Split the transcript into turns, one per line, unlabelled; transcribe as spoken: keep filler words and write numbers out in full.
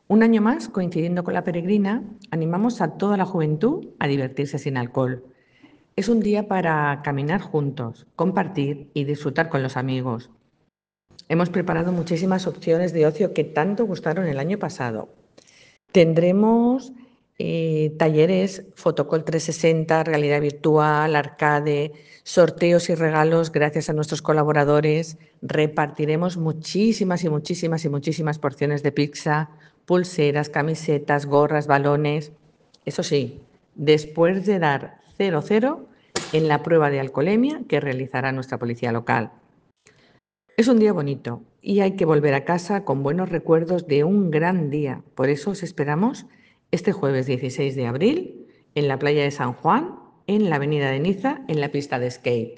Un año más, coincidiendo con la peregrina, animamos a toda la juventud a divertirse sin alcohol. Es un día para caminar juntos, compartir y disfrutar con los amigos. Hemos preparado muchísimas opciones de ocio que tanto gustaron el año pasado. Tendremos eh, talleres Fotocall trescientos sesenta, realidad virtual, arcade, sorteos y regalos gracias a nuestros colaboradores. Repartiremos muchísimas y muchísimas y muchísimas porciones de pizza, pulseras, camisetas, gorras, balones. Eso sí, después de dar cero cero en la prueba de alcoholemia que realizará nuestra policía local. Es un día bonito y hay que volver a casa con buenos recuerdos de un gran día. Por eso os esperamos este jueves dieciséis de abril en la playa de San Juan, en la avenida de Niza, en la pista de skate.